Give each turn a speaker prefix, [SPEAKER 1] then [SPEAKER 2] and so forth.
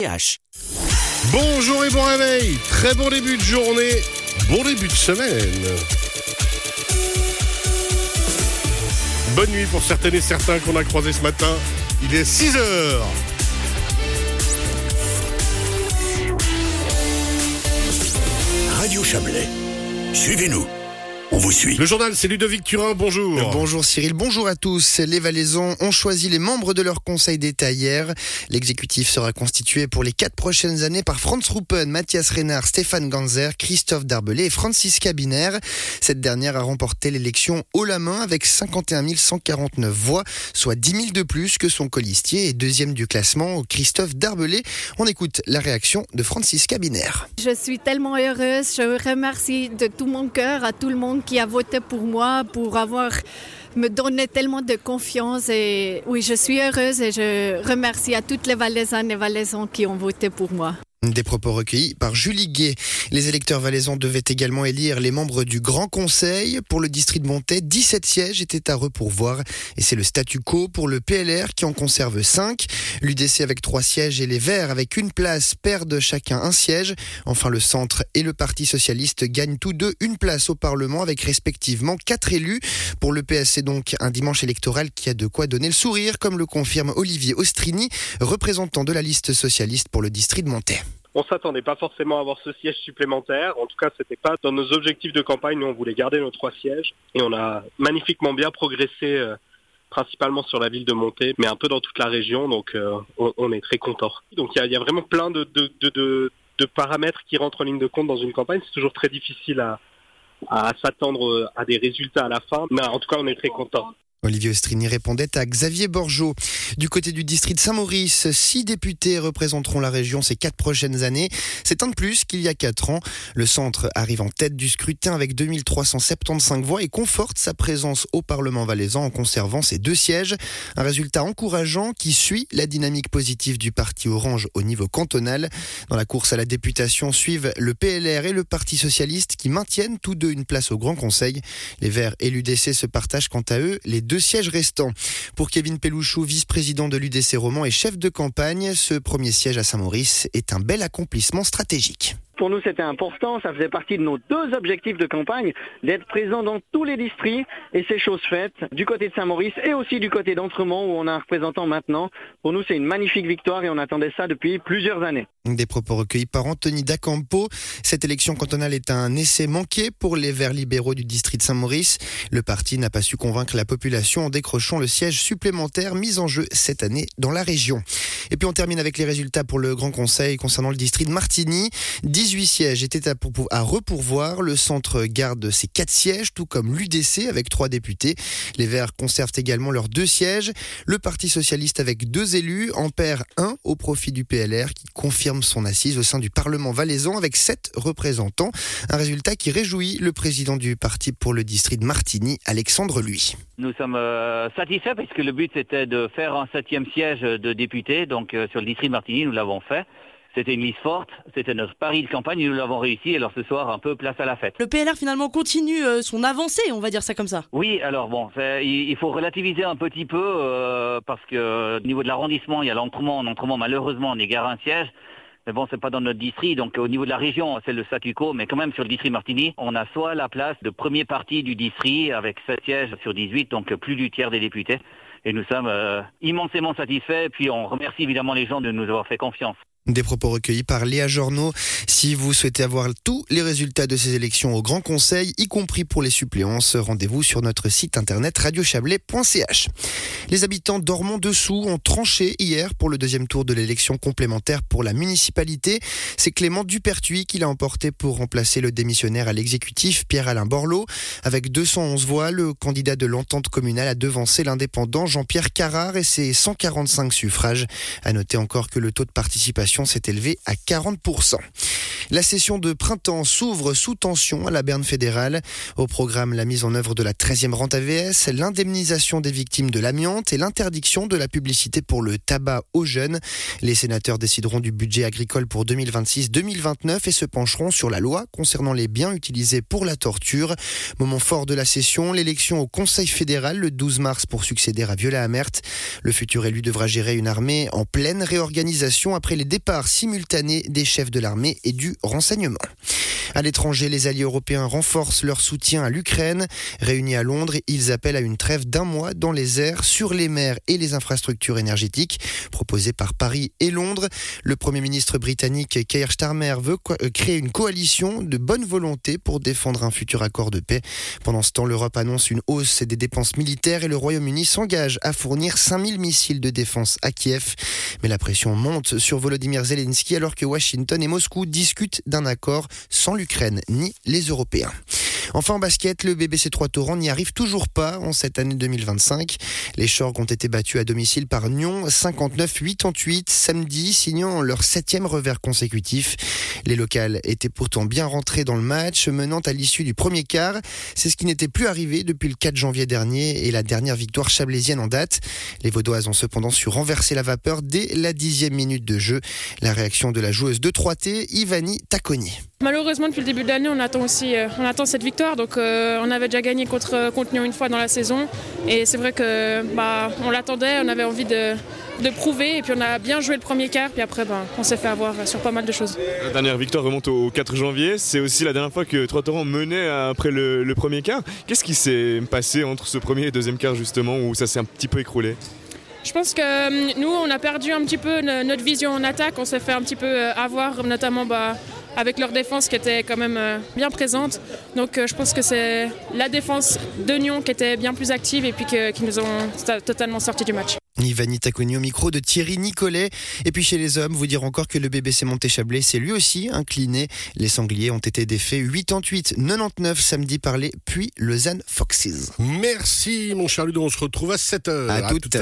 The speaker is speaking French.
[SPEAKER 1] Bonjour et bon réveil, très bon début de journée, bon début de semaine. Bonne nuit pour certaines et certains qu'on a croisés ce matin, il est 6h.
[SPEAKER 2] Radio Chablais, suivez-nous. On vous suit.
[SPEAKER 1] Le journal, c'est Ludovic Turin, bonjour.
[SPEAKER 3] Bonjour Cyril, bonjour à tous. Les Valaisans ont choisi les membres de leur conseil d'État hier. L'exécutif sera constitué pour les 4 prochaines années par Franz Ruppen, Mathias Reinhardt, Stéphane Ganzer, Christophe Darbelé et Franziska Biner. Cette dernière a remporté l'élection haut la main avec 51 149 voix, soit 10 000 de plus que son colistier et deuxième du classement, Christophe Darbelé. On écoute la réaction de Franziska Biner.
[SPEAKER 4] Je suis tellement heureuse, je remercie de tout mon cœur à tout le monde qui a voté pour moi, pour me donné tellement de confiance. Et oui, je suis heureuse et je remercie à toutes les Valaisannes et Valaisans qui ont voté pour moi.
[SPEAKER 3] Des propos recueillis par Julie Gué. Les électeurs valaisans devaient également élire les membres du Grand Conseil. Pour le district de Montet, 17 sièges étaient à repourvoir. Et c'est le statu quo pour le PLR qui en conserve 5. L'UDC avec 3 sièges et les Verts avec une place perdent chacun un siège. Enfin, le Centre et le Parti Socialiste gagnent tous deux une place au Parlement avec respectivement 4 élus. Pour le PS, c'est donc un dimanche électoral qui a de quoi donner le sourire, comme le confirme Olivier Ostrini, représentant de la liste socialiste pour le district de Montet.
[SPEAKER 5] On s'attendait pas forcément à avoir ce siège supplémentaire. En tout cas, c'était pas dans nos objectifs de campagne. Nous, on voulait garder nos 3 sièges. Et on a magnifiquement bien progressé, principalement sur la ville de Montet, mais un peu dans toute la région. Donc, on est très contents. Donc, il y a vraiment plein de paramètres qui rentrent en ligne de compte dans une campagne. C'est toujours très difficile à s'attendre à des résultats à la fin. Mais en tout cas, on est très contents.
[SPEAKER 3] Olivier Ostrini répondait à Xavier Borgeot. Du côté du district de Saint-Maurice, 6 députés représenteront la région ces 4 prochaines années. C'est un de plus qu'il y a 4 ans. Le centre arrive en tête du scrutin avec 2375 voix et conforte sa présence au Parlement valaisan en conservant ses 2 sièges. Un résultat encourageant qui suit la dynamique positive du parti Orange au niveau cantonal. Dans la course à la députation suivent le PLR et le Parti Socialiste qui maintiennent tous deux une place au Grand Conseil. Les Verts et l'UDC se partagent quant à eux les 2 sièges restants. Pour Kevin Pelouchou, vice-président de l'UDC Romand et chef de campagne, ce premier siège à Saint-Maurice est un bel accomplissement stratégique.
[SPEAKER 6] Pour nous, c'était important, ça faisait partie de nos 2 objectifs de campagne, d'être présent dans tous les districts, et c'est chose faite, du côté de Saint-Maurice et aussi du côté d'Entremont, où on a un représentant maintenant. Pour nous, c'est une magnifique victoire et on attendait ça depuis plusieurs années.
[SPEAKER 3] Des propos recueillis par Anthony Dacampo. Cette élection cantonale est un essai manqué pour les Verts libéraux du district de Saint-Maurice. Le parti n'a pas su convaincre la population en décrochant le siège supplémentaire mis en jeu cette année dans la région. Et puis on termine avec les résultats pour le Grand Conseil concernant le district de Martigny. 18 sièges étaient à repourvoir. Le centre garde ses 4 sièges, tout comme l'UDC avec 3 députés. Les Verts conservent également leurs 2 sièges. Le Parti Socialiste avec 2 élus en perd 1 au profit du PLR qui confirme son assise au sein du Parlement valaisan avec 7 représentants. Un résultat qui réjouit le président du parti pour le district de Martigny, Alexandre Lui.
[SPEAKER 7] Nous sommes satisfaits puisque le but c'était de faire un 7e siège de députés. Donc sur le district de Martigny, nous l'avons fait. C'était une liste forte, c'était notre pari de campagne et nous l'avons réussi. Alors ce soir, un peu place à la fête.
[SPEAKER 8] Le PLR finalement continue son avancée, on va dire ça comme ça.
[SPEAKER 7] Oui, alors bon, il faut relativiser un petit peu parce que au niveau de l'arrondissement, il y a l'Entremont. En Entremont, malheureusement, on égare un siège. Mais bon, c'est pas dans notre district, donc au niveau de la région, c'est le statu quo, mais quand même sur le district Martigny, on a soit la place de premier parti du district avec 7 sièges sur 18, donc plus du tiers des députés. Et nous sommes immensément satisfaits, et puis on remercie évidemment les gens de nous avoir fait confiance.
[SPEAKER 3] Des propos recueillis par Léa Journeau. Si vous souhaitez avoir tous les résultats de ces élections au Grand Conseil, y compris pour les suppléances, rendez-vous sur notre site internet radiochablais.ch. Les habitants d'Ormont-Dessous ont tranché hier pour le 2e tour de l'élection complémentaire pour la municipalité. C'est Clément Dupertuis qui l'a emporté pour remplacer le démissionnaire à l'exécutif Pierre-Alain Borloo. Avec 211 voix, le candidat de l'entente communale a devancé l'indépendant Jean-Pierre Carrard et ses 145 suffrages. À noter encore que le taux de participation s'est élevé à 40%. La session de printemps s'ouvre sous tension à la Berne fédérale. Au programme, la mise en œuvre de la 13e rente AVS, l'indemnisation des victimes de l'amiante et l'interdiction de la publicité pour le tabac aux jeunes. Les sénateurs décideront du budget agricole pour 2026-2029 et se pencheront sur la loi concernant les biens utilisés pour la torture. Moment fort de la session, l'élection au Conseil fédéral le 12 mars pour succéder à Viola Amert. Le futur élu devra gérer une armée en pleine réorganisation après les départs départ simultané des chefs de l'armée et du renseignement. À l'étranger, les alliés européens renforcent leur soutien à l'Ukraine. Réunis à Londres, ils appellent à une trêve d'1 mois dans les airs, sur les mers et les infrastructures énergétiques, proposée par Paris et Londres. Le Premier ministre britannique Keir Starmer veut créer une coalition de bonne volonté pour défendre un futur accord de paix. Pendant ce temps, l'Europe annonce une hausse des dépenses militaires et le Royaume-Uni s'engage à fournir 5000 missiles de défense à Kiev. Mais la pression monte sur Volodymyr Zelensky alors que Washington et Moscou discutent d'un accord sans l'Ukraine ni les Européens. Enfin en basket, le BBC Troistorrents n'y arrive toujours pas en cette année 2025. Les Chorgues ont été battus à domicile par Nyon 59-88 samedi, signant leur 7e revers consécutif. Les locales étaient pourtant bien rentrés dans le match, menant à l'issue du premier quart. C'est ce qui n'était plus arrivé depuis le 4 janvier dernier et la dernière victoire chablaisienne en date. Les Vaudoises ont cependant su renverser la vapeur dès la 10e minute de jeu. La réaction de la joueuse de 3T, Ivani Takoni.
[SPEAKER 9] Malheureusement, depuis le début de l'année, on attend cette victoire. Donc, on avait déjà gagné contre Nyon une fois dans la saison. Et c'est vrai que on l'attendait, on avait envie de prouver. Et puis, on a bien joué le premier quart. Puis après, on s'est fait avoir sur pas mal de choses.
[SPEAKER 10] La dernière victoire remonte au 4 janvier. C'est aussi la dernière fois que Troistorrents menait après le premier quart. Qu'est-ce qui s'est passé entre ce premier et deuxième quart, justement, où ça s'est un petit peu écroulé ?
[SPEAKER 9] Je pense que nous, on a perdu un petit peu notre vision en attaque. On s'est fait un petit peu avoir, notamment avec leur défense qui était quand même bien présente. Donc je pense que c'est la défense de Nyon qui était bien plus active et puis qui nous ont totalement sortis du match.
[SPEAKER 3] Ivani Takoni au micro de Thierry Nicolet. Et puis chez les hommes, vous dire encore que le BBC Monté-Chablais s'est lui aussi incliné. Les Sangliers ont été défaits 88-99 samedi par les Puy Lausanne Foxes.
[SPEAKER 1] Merci mon cher Ludo, on se retrouve à 7h.
[SPEAKER 3] À tout à l'heure.